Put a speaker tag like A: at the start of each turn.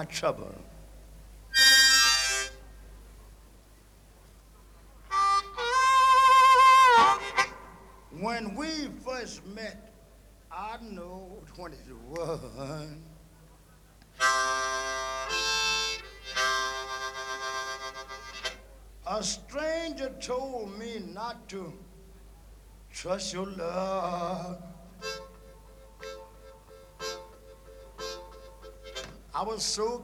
A: trouble. When we first met, I know 21. A stranger told me not to trust your love. I was so